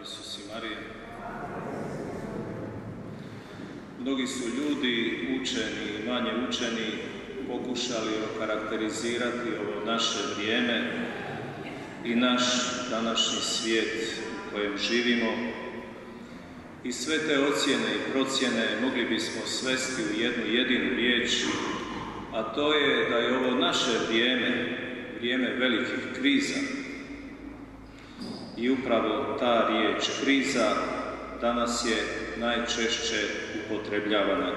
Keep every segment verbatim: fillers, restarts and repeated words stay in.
Isus i Marija. Mnogi su ljudi, učeni i manje učeni, pokušali okarakterizirati ovo naše vrijeme i naš današnji svijet u kojem živimo. I sve te ocjene i procjene mogli bismo svesti u jednu jedinu riječ, a to je da je ovo naše vrijeme, vrijeme velikih kriza. I upravo ta riječ kriza danas je najčešće upotrebljavana.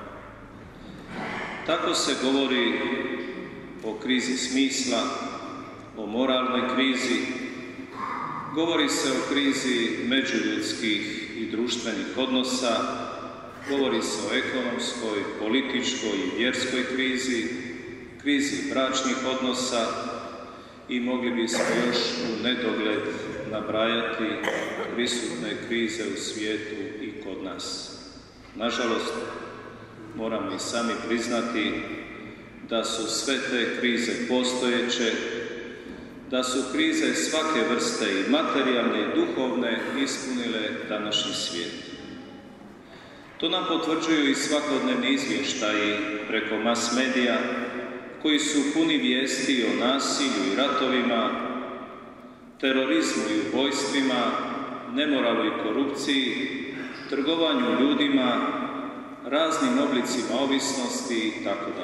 Tako se govori o krizi smisla, o moralnoj krizi, govori se o krizi međuljudskih i društvenih odnosa, govori se o ekonomskoj, političkoj i vjerskoj krizi, krizi bračnih odnosa i mogli bismo još u nedogled nabrajati prisutne krize u svijetu i kod nas. Nažalost, moramo i sami priznati da su sve te krize postojeće, da su krize svake vrste i materijalne i duhovne ispunile današnji svijet. To nam potvrđuju i svakodnevni izvještaji preko mas medija, koji su puni vijesti o nasilju i ratovima, terorizmu i ubojstvima, nemoralu i korupciji, trgovanju ljudima, raznim oblicima ovisnosti itd.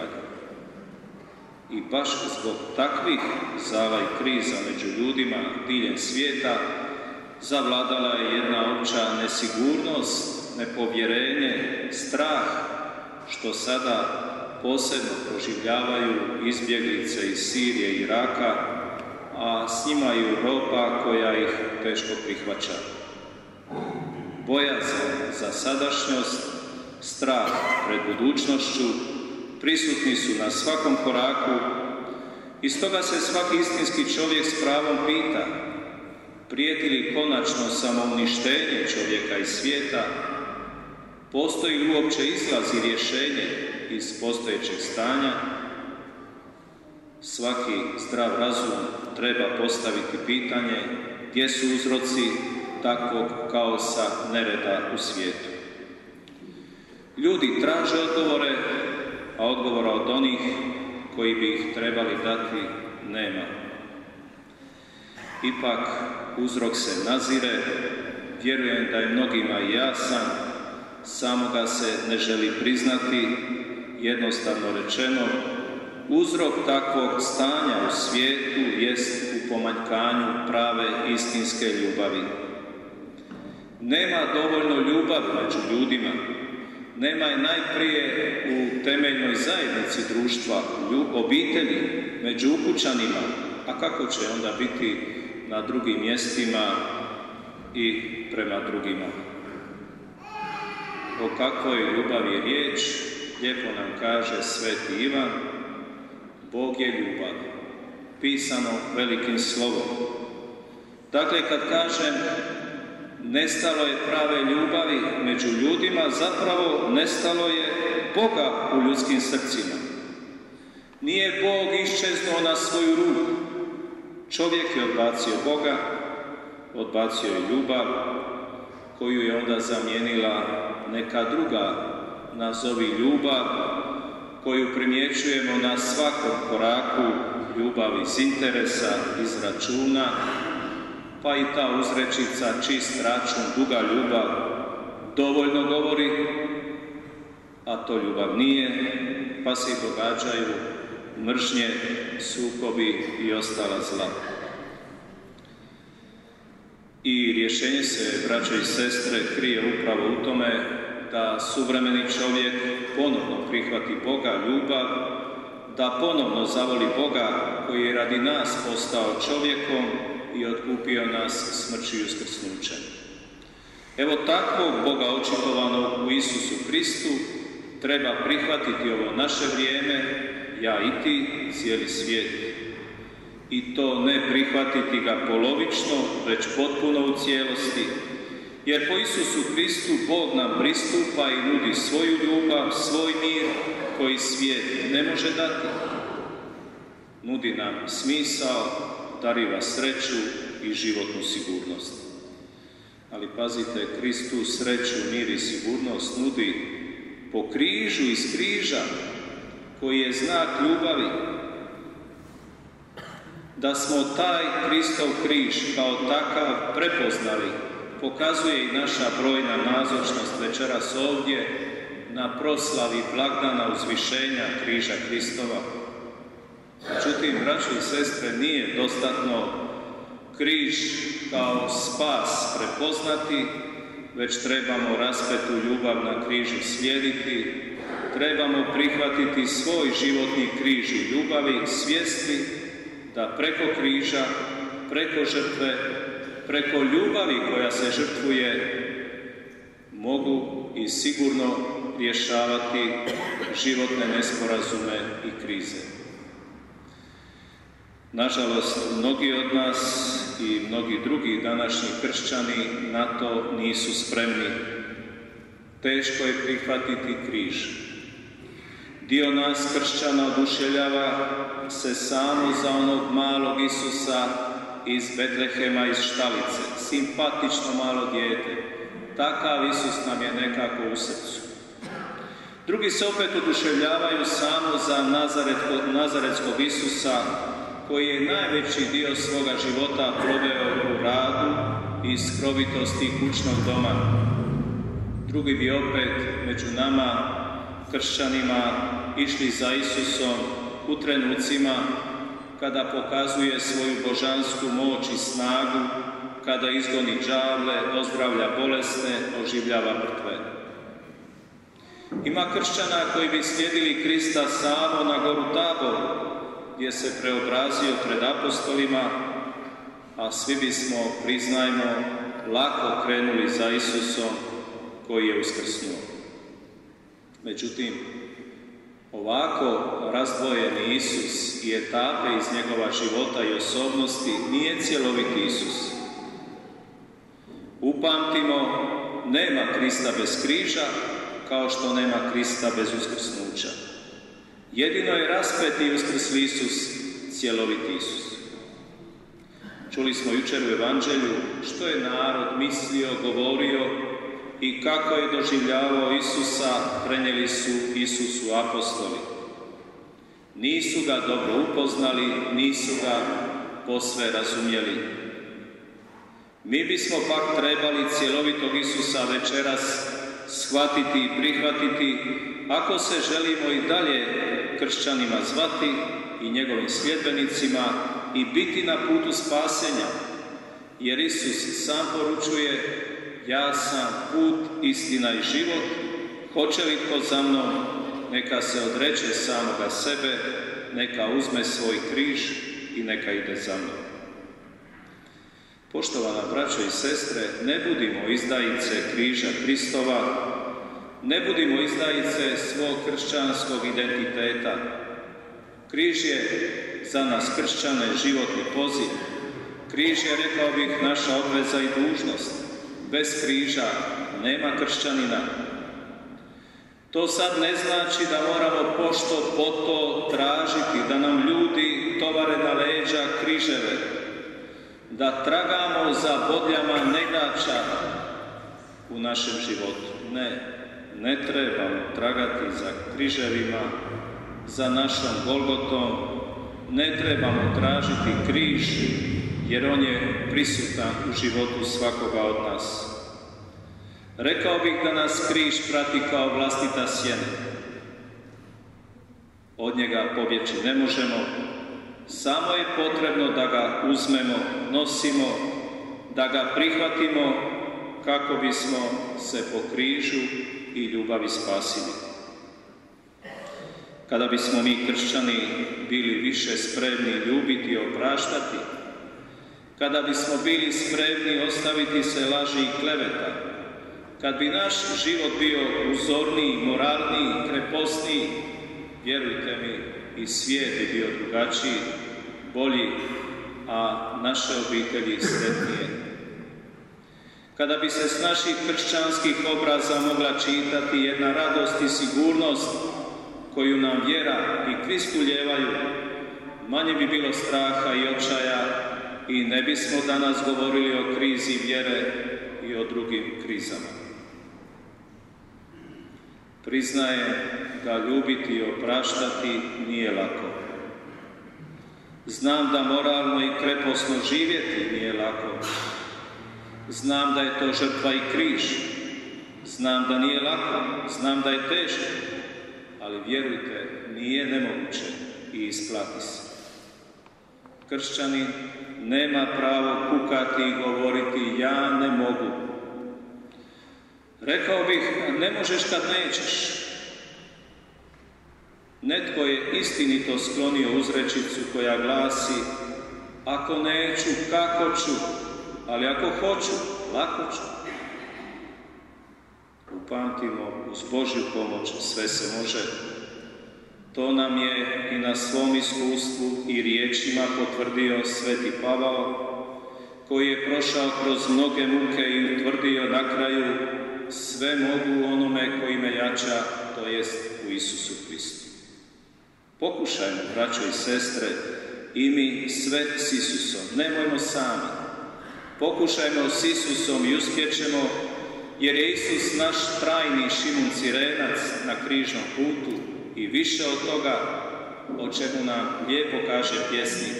I baš zbog takvih zala i kriza među ljudima diljem svijeta zavladala je jedna opća nesigurnost, nepovjerenje, strah, što sada posebno proživljavaju izbjeglice iz Sirije i Iraka, a s njima i Europa koja ih teško prihvaća. Bojazan za sadašnjost, strah pred budućnošću prisutni su na svakom koraku i stoga se svaki istinski čovjek s pravom pita: prijeti li konačno samouništenje čovjeka i svijeta? Postoji li uopće izlaz i rješenje iz postojećeg stanja? Svaki zdrav razum treba postaviti pitanje gdje su uzroci takvog kaosa, nereda u svijetu. Ljudi traže odgovore, a odgovora od onih koji bi ih trebali dati nema. Ipak uzrok se nazire, vjerujem da je mnogima jasan, samo ga se ne želi priznati. Jednostavno rečeno, uzrok takvog stanja u svijetu jest u pomanjkanju prave istinske ljubavi. Nema dovoljno ljubavi među ljudima, nema je najprije u temeljnoj zajednici društva, u obitelji, među ukućanima, a kako će onda biti na drugim mjestima i prema drugima. O kakvoj ljubavi je riječ, lijepo nam kaže sveti Ivan: Bog je ljubav, pisano velikim slovom. Dakle, kad kažem nestalo je prave ljubavi među ljudima, zapravo nestalo je Boga u ljudskim srcima. Nije Bog iščeznuo na svoju ruku. Čovjek je odbacio Boga, odbacio je ljubav, koju je onda zamijenila neka druga, nazovi ljubav, koju primjećujemo na svakom koraku, ljubav iz interesa, iz računa, pa i ta uzrečica čist račun, duga ljubav dovoljno govori, a to ljubav nije, pa se događaju mržnje, sukobi i ostala zla. I rješenje se, braćo i sestre, krije upravo u tome da suvremeni čovjek ponovno prihvati Boga, ljubav, da ponovno zavoli Boga koji je radi nas postao čovjekom i otkupio nas smrću i uskrsnućem. Evo takvog Boga očitovanog u Isusu Kristu treba prihvatiti ovo naše vrijeme, ja i ti, cijeli svijet. I to ne prihvatiti ga polovično, već potpuno u cijelosti, jer po Isusu Kristu Bog nam pristupa i nudi svoju ljubav, svoj mir koji svijet ne može dati. Nudi nam smisao, dariva sreću i životnu sigurnost. ali pazite, Kristus sreću, mir i sigurnost nudi po križu iz križa, koji je znak ljubavi. Da smo taj Kristov križ kao takav prepoznali, pokazuje i naša brojna nazočnost večeras ovdje na proslavi blagdana uzvišenja križa Kristova. Međutim, braćo i sestre, nije dostatno križ kao spas prepoznati, već trebamo raspetu ljubav na križu slijediti, trebamo prihvatiti svoj životni križ u ljubavi, svjesni da preko križa, preko žrtve, preko ljubavi koja se žrtvuje, mogu i sigurno rješavati životne nesporazume i krize. Nažalost, mnogi od nas i mnogi drugi današnji kršćani na to nisu spremni. Teško je prihvatiti križ. Dio nas kršćana oduševljava se samo za onog malog Isusa iz Betlehema, iz štalice, simpatično malo dijete. Takav Isus nam je nekako u srcu. Drugi se opet oduševljavaju samo za nazaretskog Isusa, koji je najveći dio svoga života proveo u radu i skrovitosti kućnog doma. Drugi bi opet među nama, kršćanima, išli za Isusom u trenucima kada pokazuje svoju božansku moć i snagu, kada izgoni đavle, ozdravlja bolesne, oživljava mrtve. Ima kršćana koji bi slijedili Krista samo na goru Tabor, gdje se preobrazio pred apostolima, a svi bismo, priznajmo, lako krenuli za Isusom koji je uskrsnuo. Međutim, ovako razdvojeni Isus i etape iz njegova života i osobnosti nije cjeloviti Isus. Upamtimo, nema Krista bez križa, kao što nema Krista bez uskrsnuća. Jedino je raspeti i uskrsli Isus, cjeloviti Isus. Čuli smo jučer u Evanđelju što je narod mislio, govorio i kako je doživljavao Isusa, prenijeli su Isusu apostoli. Nisu ga dobro upoznali, nisu ga posve razumjeli. Mi bismo pak trebali cjelovitog Isusa večeras shvatiti i prihvatiti, ako se želimo i dalje kršćanima zvati i njegovim sljedbenicima i biti na putu spasenja, jer Isus sam poručuje: ja sam put, istina i život, hoće li tko za mnom, neka se odreče samoga sebe, neka uzme svoj križ i neka ide za mnom. Poštovana braćo i sestre, ne budimo izdajice križa Kristova, ne budimo izdajice svog kršćanskog identiteta. Križ je za nas kršćane životni poziv. Križ je, rekao bih, naša obveza i dužnost. Bez križa nema kršćanina. To sad ne znači da moramo pošto poto tražiti da nam ljudi tovare na leđa križeve, da tragamo za bodljama negača u našem životu. Ne, ne trebamo tragati za križevima, za našom Golgotom, ne trebamo tražiti križ, jer on je prisutan u životu svakoga od nas. Rekao bih da nas križ prati kao vlastita sjena. Od njega pobjeći ne možemo, samo je potrebno da ga uzmemo, nosimo, da ga prihvatimo kako bismo se po križu i ljubavi spasili. Kada bismo mi kršćani bili više spremni ljubiti i opraštati, kada bismo bili spremni ostaviti se laži i kleveta, kad bi naš život bio uzorniji, moralniji, kreposniji, vjerujte mi, i svijet bi bio drugačiji, bolji, a naše obitelji sretnije. Kada bi se s naših kršćanskih obraza mogla čitati jedna radost i sigurnost koju nam vjera i Krist ulijevaju, manje bi bilo straha i očaja i ne bismo danas govorili o krizi vjere, i o drugim krizama. Priznajem da ljubiti i opraštati nije lako. Znam da moralno i kreposno živjeti nije lako. Znam da je to žrtva i križ. Znam da nije lako, znam da je teško, ali vjerujte, nije nemoguće i isplati se. Kršćanin nema pravo kukati i govoriti ja ne mogu. Rekao bih, ne možeš kad nećeš. Netko je istinito sklonio uzrečicu koja glasi ako neću, kako ću, ali ako hoću, lako ću. Upamtimo, uz Božju pomoć sve se može. To nam je i na svom iskustvu i riječima potvrdio sveti Pavao, koji je prošao kroz mnoge muke i utvrdio na kraju sve mogu onome koji me jača, to jest u Isusu Kristu. Pokušajmo, braćo i sestre, i mi sve s Isusom, nemojmo sami. Pokušajmo s Isusom i uspjećemo, jer je Isus naš trajni Šimun Cirenac na križnom putu i više od toga, o čemu nam lijepo kaže pjesnik.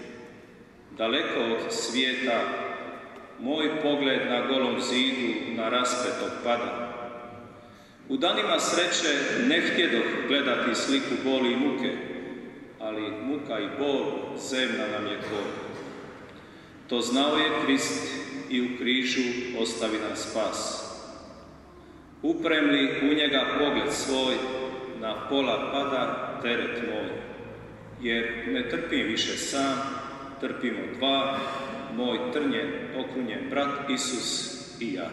Daleko od svijeta, moj pogled na golom zidu na raspetog pada. U danima sreće ne htjedoh gledati sliku boli i muke, ali muka i bol zemna nam je tvor. To znao je Krist i u križu ostavi nam spas. Upremli u njega pogled svoj, na pola pada teret moj. Jer ne trpim više sam, trpimo dva, moj trnjen, okrunjen brat Isus i ja.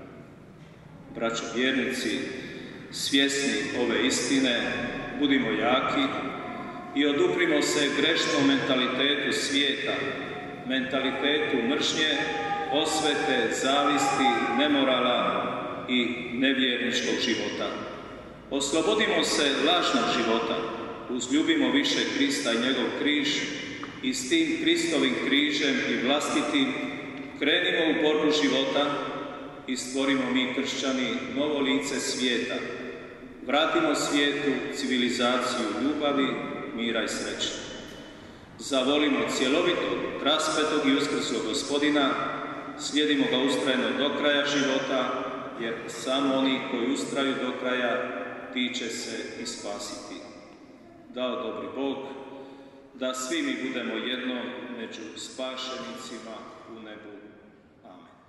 Braćo vjernici, svjesni ove istine, budimo jaki i oduprimo se grešnom mentalitetu svijeta, mentalitetu mržnje, osvete, zavisti, nemorala i nevjerničkog života. Oslobodimo se lažnog života, uzljubimo više Krista i njegov križ i s tim Kristovim križem i vlastitim krenimo u borbu života i stvorimo mi kršćani novo lice svijeta. Vratimo svijetu civilizaciju ljubavi, mira i sreće. Zavolimo cjelovitog, raspetog i uskrslog Gospodina, slijedimo ga ustrajno do kraja života, jer samo oni koji ustraju do kraja, ti će se i spasiti. Dao dobri Bog, da svi mi budemo jedno među spašenicima u nebu. Amen.